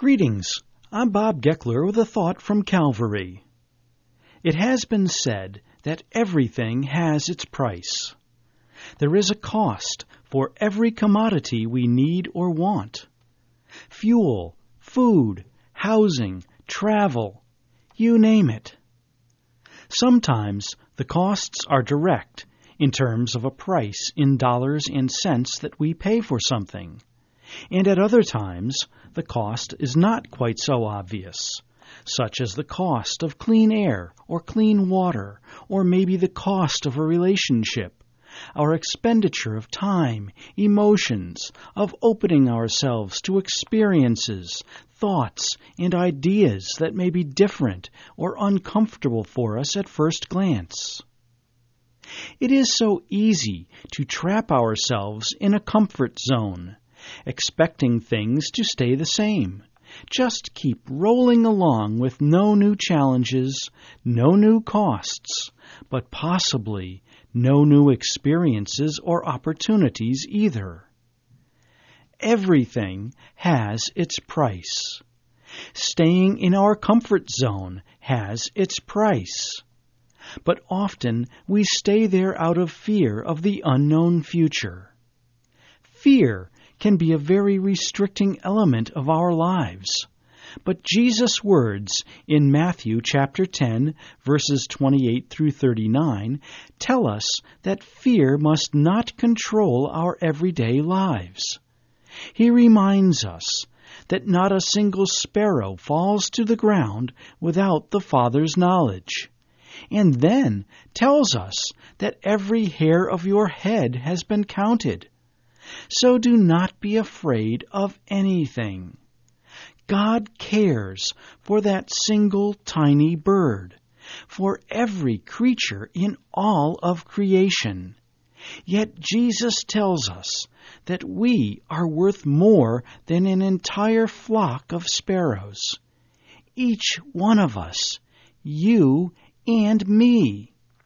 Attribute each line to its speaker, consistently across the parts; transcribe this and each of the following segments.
Speaker 1: Greetings. I'm Bob Geckler with a thought from Calvary. It has been said that everything has its price. There is a cost for every commodity we need or want. Fuel, food, housing, travel, you name it. Sometimes the costs are direct in terms of a price in dollars and cents that we pay for something. And at other times, the cost is not quite so obvious, such as the cost of clean air or clean water, or maybe the cost of a relationship, our expenditure of time, emotions, of opening ourselves to experiences, thoughts, and ideas that may be different or uncomfortable for us at first glance. It is so easy to trap ourselves in a comfort zone, expecting things to stay the same. Just keep rolling along with no new challenges, no new costs, but possibly no new experiences or opportunities either. Everything has its price. Staying in our comfort zone has its price. But often we stay there out of fear of the unknown future. Fear can be a very restricting element of our lives. But Jesus' words in Matthew chapter 10, verses 28 through 39, tell us that fear must not control our everyday lives. He reminds us that not a single sparrow falls to the ground without the Father's knowledge, and then tells us that every hair of your head has been counted. So do not be afraid of anything. God cares for that single tiny bird, for every creature in all of creation. Yet Jesus tells us that we are worth more than an entire flock of sparrows. Each one of us, you and me.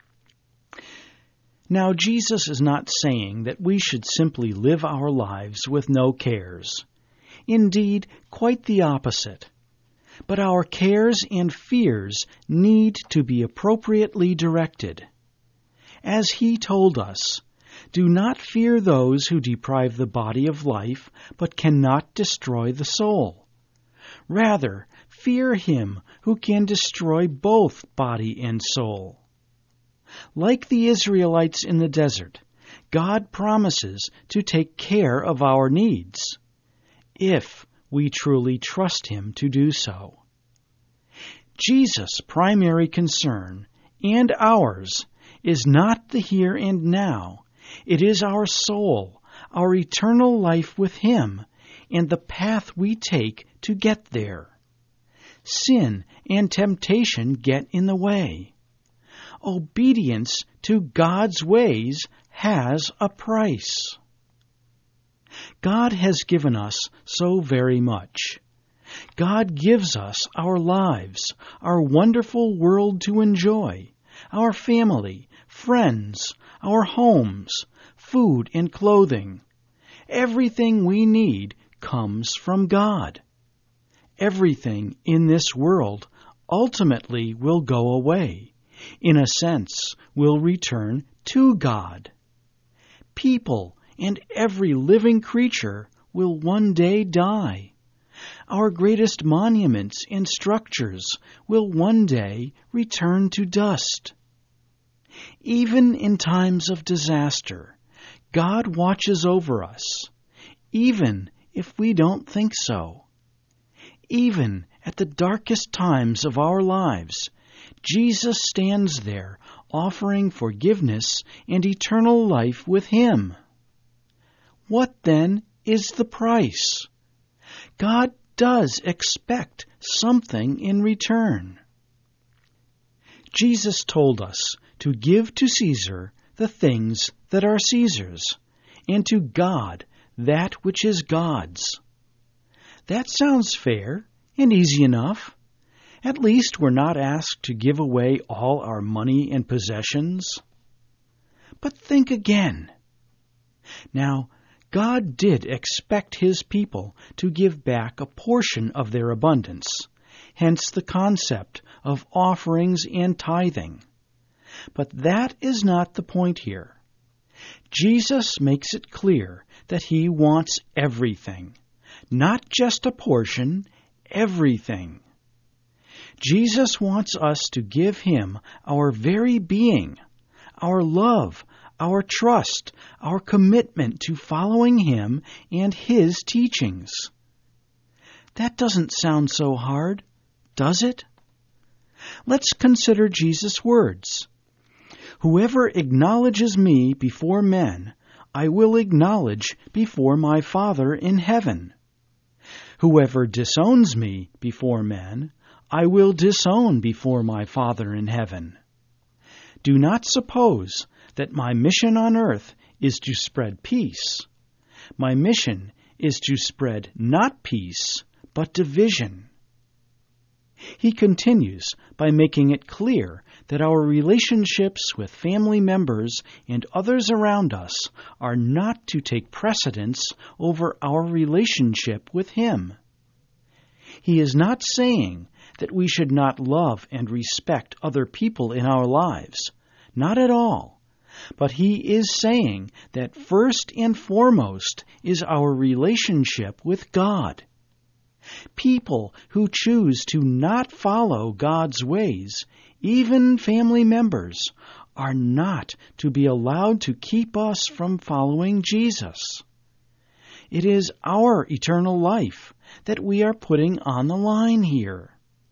Speaker 1: Now, Jesus is not saying that we should simply live our lives with no cares. Indeed, quite the opposite. But our cares and fears need to be appropriately directed. As he told us, do not fear those who deprive the body of life, but cannot destroy the soul. Rather, fear him who can destroy both body and soul. Like the Israelites in the desert, God promises to take care of our needs, if we truly trust him to do so. Jesus' primary concern, and ours, is not the here and now. It is our soul, our eternal life with him, and the path we take to get there. Sin and temptation get in the way. Obedience to God's ways has a price. God has given us so very much. God gives us our lives, our wonderful world to enjoy, our family, friends, our homes, food and clothing. Everything we need comes from God. Everything in this world ultimately will go away. In a sense, will return to God. People and every living creature will one day die. Our greatest monuments and structures will one day return to dust. Even in times of disaster, God watches over us, even if we don't think so. Even at the darkest times of our lives, Jesus stands there offering forgiveness and eternal life with him. What then is the price? God does expect something in return. Jesus told us to give to Caesar the things that are Caesar's, and to God that which is God's. That sounds fair and easy enough. At least we're not asked to give away all our money and possessions. But think again. Now, God did expect His people to give back a portion of their abundance, hence the concept of offerings and tithing. But that is not the point here. Jesus makes it clear that He wants everything, not just a portion, everything. Jesus wants us to give Him our very being, our love, our trust, our commitment to following Him and His teachings. That doesn't sound so hard, does it? Let's consider Jesus' words. Whoever acknowledges me before men, I will acknowledge before my Father in heaven. Whoever disowns me before men, I will disown before my Father in heaven. Do not suppose that my mission on earth is to spread peace. My mission is to spread not peace, but division. He continues by making it clear that our relationships with family members and others around us are not to take precedence over our relationship with Him. He is not saying that we should not love and respect other people in our lives. Not at all. But He is saying that first and foremost is our relationship with God. People who choose to not follow God's ways, even family members, are not to be allowed to keep us from following Jesus. It is our eternal life that we are putting on the line here.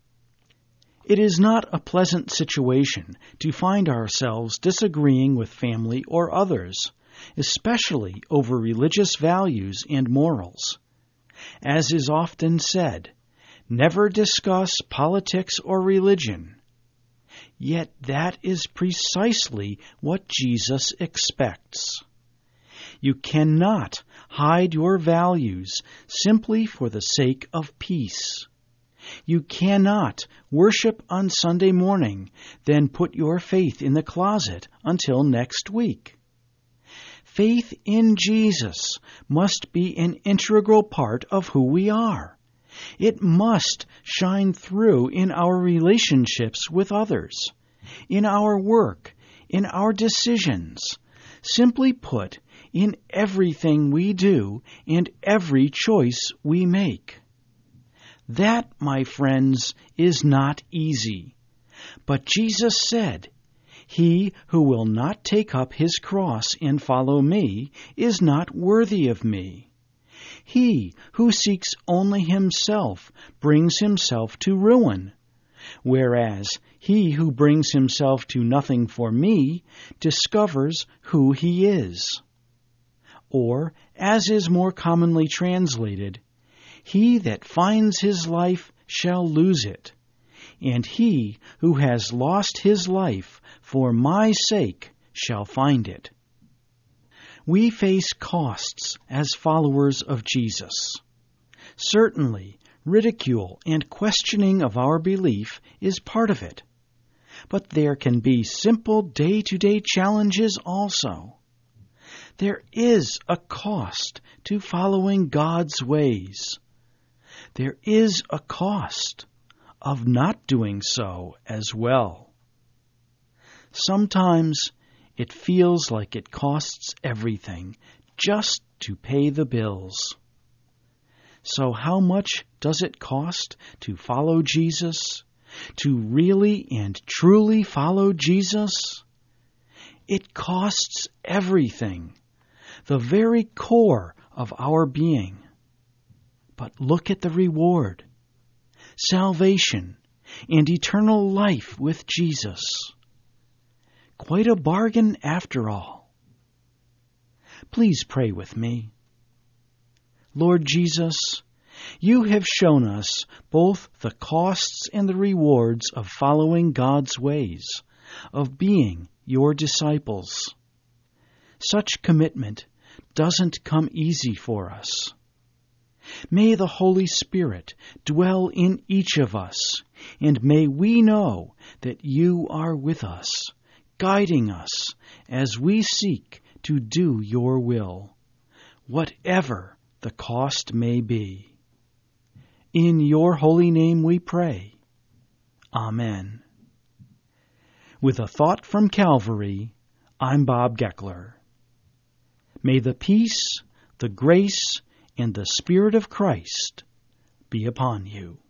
Speaker 1: It is not a pleasant situation to find ourselves disagreeing with family or others, especially over religious values and morals. As is often said, never discuss politics or religion. Yet that is precisely what Jesus expects. You cannot hide your values simply for the sake of peace. You cannot worship on Sunday morning, then put your faith in the closet until next week. Faith in Jesus must be an integral part of who we are. It must shine through in our relationships with others, in our work, in our decisions. Simply put, in everything we do and every choice we make. That, my friends, is not easy. But Jesus said, "He who will not take up his cross and follow me is not worthy of me. He who seeks only himself brings himself to ruin, whereas he who brings himself to nothing for me discovers who he is." Or, as is more commonly translated, "He that finds his life shall lose it, and he who has lost his life for my sake shall find it." We face costs as followers of Jesus. Certainly, ridicule and questioning of our belief is part of it. But there can be simple day-to-day challenges also. There is a cost to following God's ways. There is a cost of not doing so as well. Sometimes it feels like it costs everything just to pay the bills. So how much does it cost to follow Jesus? To really and truly follow Jesus? It costs everything, the very core of our being. But look at the reward: salvation and eternal life with Jesus. Quite a bargain after all. Please pray with me. Lord Jesus, you have shown us both the costs and the rewards of following God's ways, of being your disciples. Such commitment doesn't come easy for us. May the Holy Spirit dwell in each of us, and may we know that you are with us, guiding us as we seek to do your will. whatever the cost may be. In your holy name we pray. Amen. With a thought from Calvary, I'm Bob Geckler. May the peace, the grace, and the Spirit of Christ be upon you.